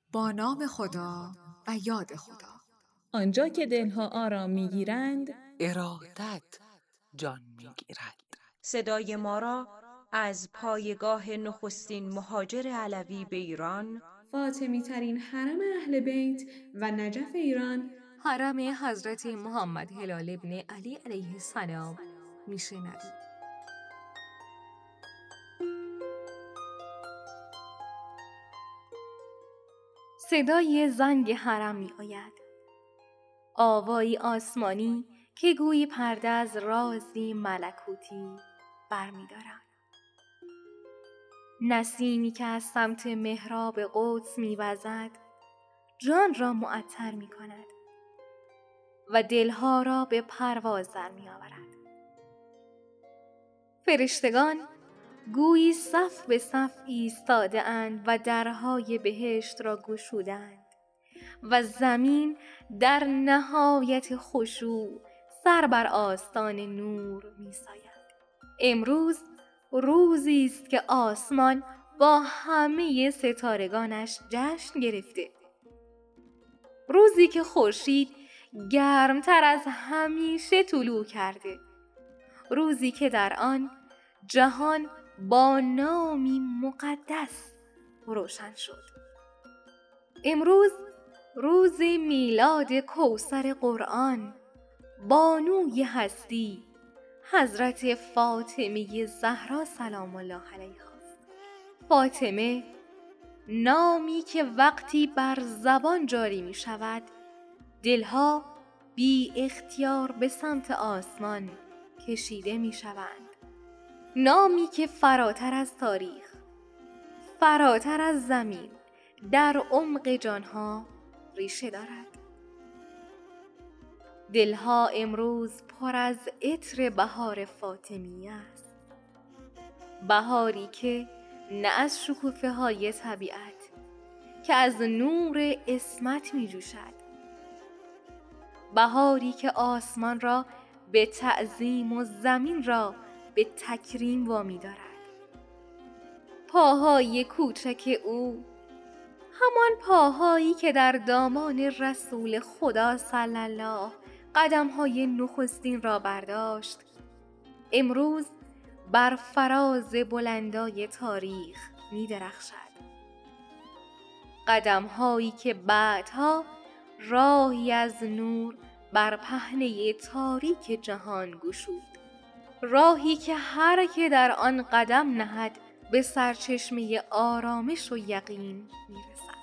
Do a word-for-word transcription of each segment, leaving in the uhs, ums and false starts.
با نام خدا و یاد خدا. آنجا که دلها آرام میگیرند، ارادت جان میگیرد. صدای ما را از پایگاه نخستین مهاجر علوی به ایران، فاطمی ترین حرم اهل بیت و نجف ایران، حرم حضرت محمد هلال ابن علی علیه السلام میشنوید. صدای زنگ حرم می آید. آوایی آسمانی که گویی پرده از رازی ملکوتی برمی دارد. نسیمی که از سمت محراب قدس می وزد جان را معطر می کند و دلها را به پرواز در می آورد. فرشتگان گویی صف به صف ایستاده اند و درهای بهشت را گشودند و زمین در نهایت خشوع سر بر آستان نور می ساید. امروز روزی است که آسمان با همه ستارگانش جشن گرفته. روزی که خورشید گرمتر از همیشه طلوع کرده. روزی که در آن جهان با نامی مقدس روشن شد. امروز روز میلاد کوثر قرآن، بانوی هستی، حضرت فاطمه زهرا سلام الله علیها است. فاطمه نامی که وقتی بر زبان جاری می شود دلها بی اختیار به سمت آسمان کشیده می شوند. نامی که فراتر از تاریخ، فراتر از زمین، در عمق جانها ریشه دارد. دلها امروز پر از عطر بهار فاطمی است. بهاری که نه از شکوفه های طبیعت که از نور عصمت می جوشد. بهاری که آسمان را به تعظیم و زمین را به تکریم وامی دارد. پاهای کوچک او، همان پاهایی که در دامان رسول خدا صلی الله قدمهای نخستین را برداشت، امروز بر فراز بلندای تاریخ می درخشد. قدمهایی که بعدها راهی از نور بر پهنه تاریک جهان گشود. راهی که هر که در آن قدم نهد به سرچشمه آرامش و یقین میرسد.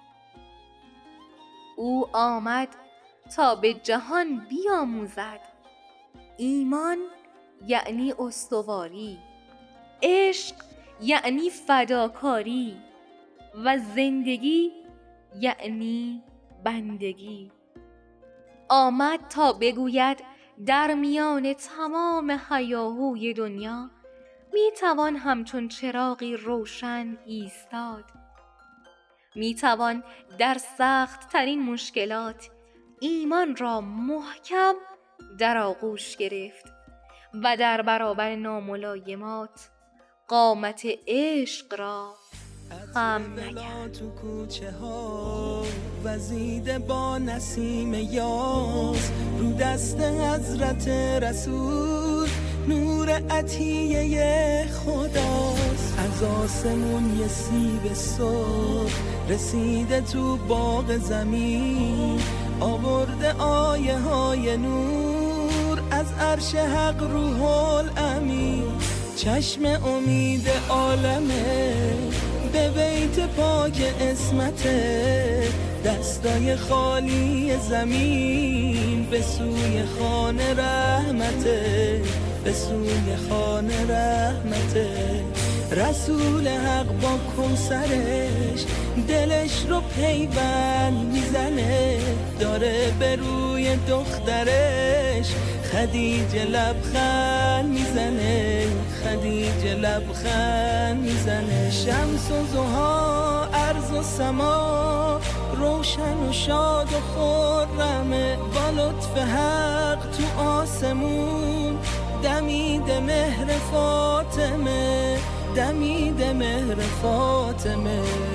او آمد تا به جهان بیاموزد. ایمان یعنی استواری، عشق یعنی فداکاری و زندگی یعنی بندگی. آمد تا بگوید در میان تمام هیاهوی دنیا می توان همچون چراغی روشن ایستاد. می توان در سخت ترین مشکلات ایمان را محکم در آغوش گرفت و در برابر ناملایمات قامت عشق را خم نکرد. تو کوچه ها وزیده با نسیم یاس، رو دست حضرت رسول نور عطیه خداست. از آسمون یه سیب سرخ رسیده تو باغ زمین، آورده آیه های نور از عرش حق روح الامین. چشم امید عالمه به بیت پاک عصمته، دستای خالی زمین به سوی خانه رحمته، به سوی خانه رحمته. رسول حق با کوثرش دلش رو پیوند میزنه، داره به روی دخترش خدیجه لبخند میزنه، خدیجه لبخند میزنه. شمس و ضحی، ارض و سما روشن و شاد و خرمه، با لطف حق تو آسمون دمید مهر فاطمه، دمید مهر فاطمه.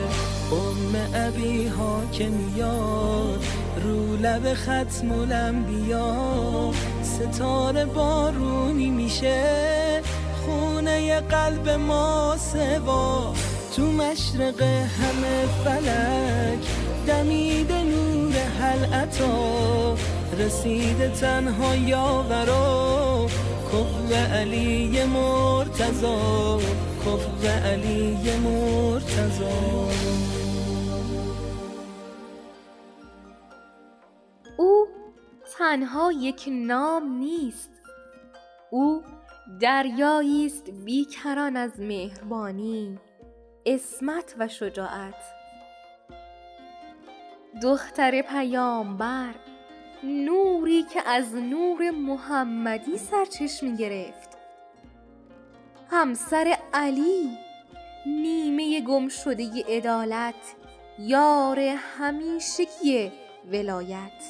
ام ابی ها که میاد رو لب ختم الانبیا، ستاره بارونی میشه خونه قلب ما سوا. تو مشرق همه فلک دمیده نور هل عطا، رسیده تنها یاورا کفو علی مرتضا، کفو علی مرتضا. او تنها یک نام نیست، او دریایی است بیکران از مهربانی، عصمت و شجاعت. دختر پیامبر، نوری که از نور محمدی سرچشمه گرفت. همسر علی، نیمه گم شده عدالت، یار همیشگی ولایت.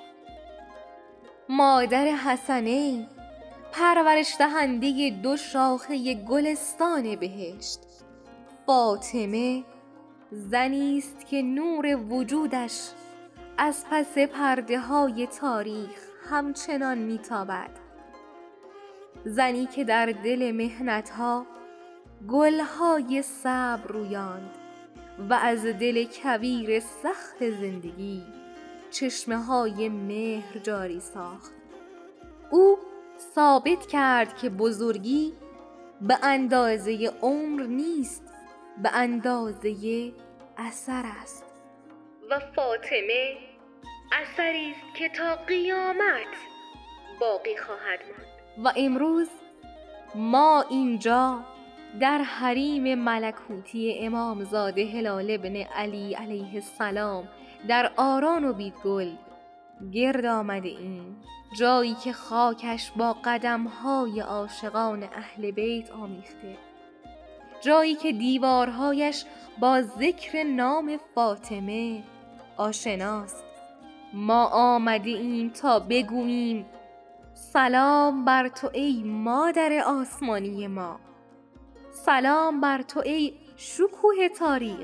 مادر حسنین، پرورش دهنده دو شاخه گلستان بهشت. فاطمه، زنی است که نور وجودش از پس پرده های تاریخ همچنان میتابد. زنی که در دل محنت ها گلهای صبر رویاند و از دل کویر سخت زندگی چشمه های مهر جاری ساخت. او ثابت کرد که بزرگی به اندازه عمر نیست، به اندازه اثر است. و فاطمه اثری است که تا قیامت باقی خواهد ماند. و امروز ما اینجا در حریم ملکوتی امامزاده هلال ابن علی علیه السلام در آران و بیدگل گرد آمده ایم، جایی که خاکش با قدم‌های عاشقان اهل بیت آمیخته، جایی که دیوارهایش با ذکر نام فاطمه آشناست. ما آمده ایم تا بگوییم سلام بر تو ای مادر آسمانی ما، سلام بر تو ای شکوه تاریخ،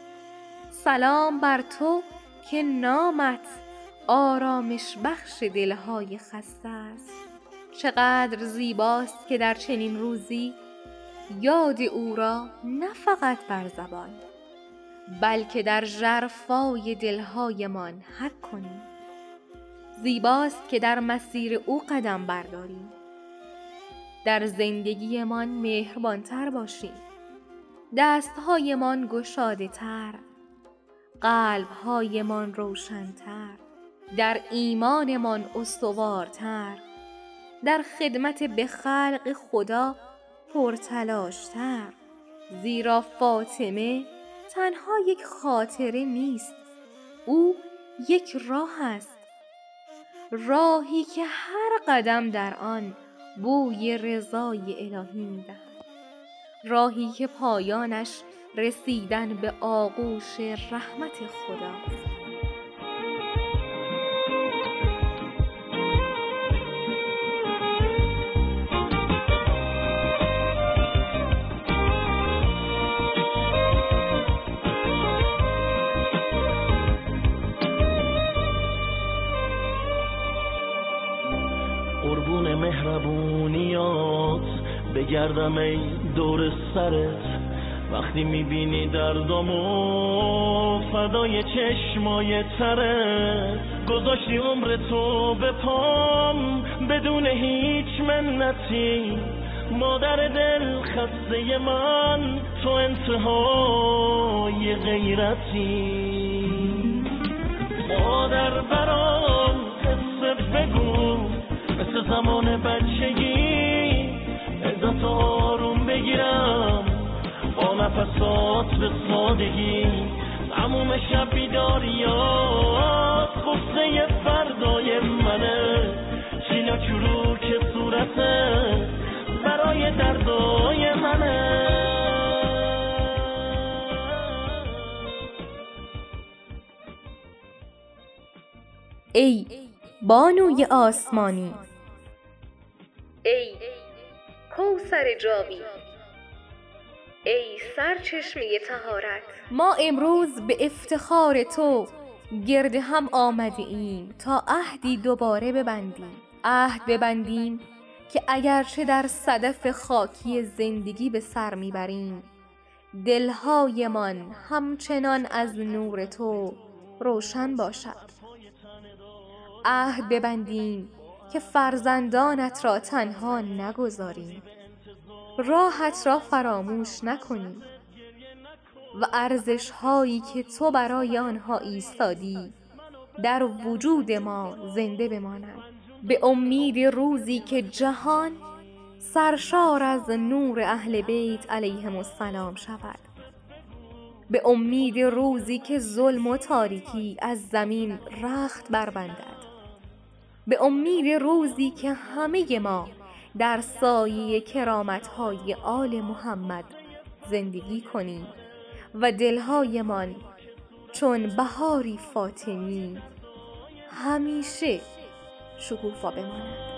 سلام بر تو که نامت آرامش بخش دلهای خسته است. چقدر زیباست که در چنین روزی یاد او را نه فقط بر زبان بلکه در ژرفای دلهایمان حک کنیم. زیباست که در مسیر او قدم برداریم، در زندگیمان مهربانتر باشیم، دستهایمان گشاده تر، قلبهایمان روشنتر، در ایمانمان استوارتر، در خدمت به خلق خدا پرتلاشتر. زیرا فاطمه تنها یک خاطره نیست، او یک راه است، راهی که هر قدم در آن بوی رضای الهی می‌دهد، راهی که پایانش رسیدن به آغوش رحمت خداست. قربون مهربونیات بگردم ای دور سرت، وقتی میبینی دردامو فدای چشمای ترت. گذاشتی عمر تو به پام بدون هیچ منتی، مادر دل خسته من تو انتهای غیرتی. مادر برام قصه بگو مثل زمان بچگی، ازت آروم بگیرم با نفسات به سادگی. تموم شب بیداریات غصه فردای منه، چینا چروک صورته برای دردای منه. ای بانوی آسمانی، ای کوثر جاوی، ای سرچشمه طهارت، ما امروز به افتخار تو گرد هم آمده ایم تا عهدی دوباره ببندیم. عهد ببندیم که اگرچه در صدف خاکی زندگی به سر میبریم، دلهایمان همچنان از نور تو روشن باشد. عهد ببندیم که فرزندانت را تنها نگذاریم، راحت را فراموش نکنیم و ارزش هایی که تو برای آنها ایستادی در وجود ما زنده بمانند، به امید روزی که جهان سرشار از نور اهل بیت علیهم السلام شود، به امید روزی که ظلم و تاریکی از زمین رخت بربندد، به امید روزی که همه ما در سایه کرامت‌های آل محمد زندگی کنیم و دلهایمان چون بهاری فاطمی همیشه شکوفا بماند.